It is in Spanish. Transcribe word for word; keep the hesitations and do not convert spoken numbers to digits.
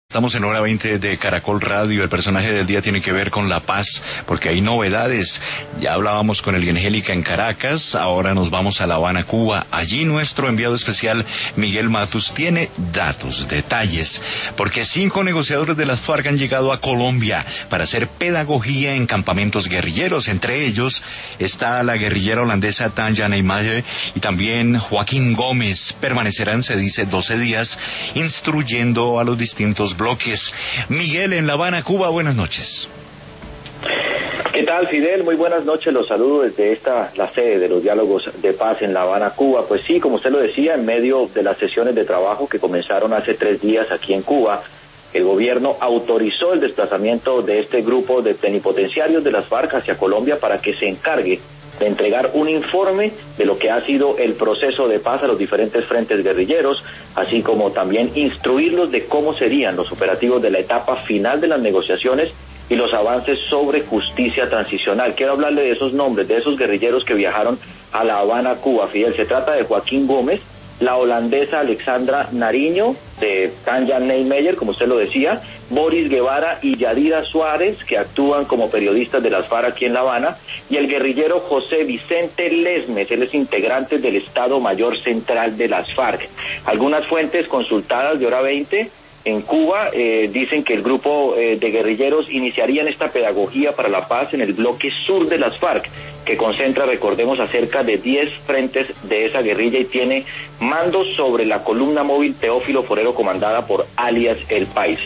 Estamos en hora veinte de Caracol Radio. El personaje del día tiene que ver con la paz, porque hay novedades. Ya hablábamos con el Angélica en Caracas, ahora nos vamos a La Habana, Cuba. Allí nuestro enviado especial, Miguel Matus, tiene datos, detalles, porque cinco negociadores de las FARC han llegado a Colombia para hacer pedagogía en campamentos guerrilleros. Entre ellos está la guerrillera holandesa Tanja Nijmeijer y también Joaquín Gómez. Permanecerán, se dice, doce días instruyendo a los distintos bloques. Miguel en La Habana, Cuba, buenas noches. ¿Qué tal, Fidel? Muy buenas noches, los saludo desde esta, la sede de los diálogos de paz en La Habana, Cuba. Pues sí, como usted lo decía, en medio de las sesiones de trabajo que comenzaron hace tres días aquí en Cuba, el gobierno autorizó el desplazamiento de este grupo de plenipotenciarios de las FARC hacia Colombia para que se encargue de entregar un informe de lo que ha sido el proceso de paz a los diferentes frentes guerrilleros, así como también instruirlos de cómo serían los operativos de la etapa final de las negociaciones y los avances sobre justicia transicional. Quiero hablarle de esos nombres, de esos guerrilleros que viajaron a La Habana, Cuba. Fidel, se trata de Joaquín Gómez, la holandesa Alexandra Nariño, de Tanja Nijmeijer, como usted lo decía, Boris Guevara y Yadira Suárez, que actúan como periodistas de las FARC aquí en La Habana, y el guerrillero José Vicente Lesmes, él es integrante del Estado Mayor Central de las FARC. Algunas fuentes consultadas de hora veinte en Cuba eh, dicen que el grupo eh, de guerrilleros iniciarían esta pedagogía para la paz en el bloque sur de las FARC, que concentra, recordemos, a cerca de diez frentes de esa guerrilla y tiene mandos sobre la columna móvil Teófilo Forero, comandada por alias El País.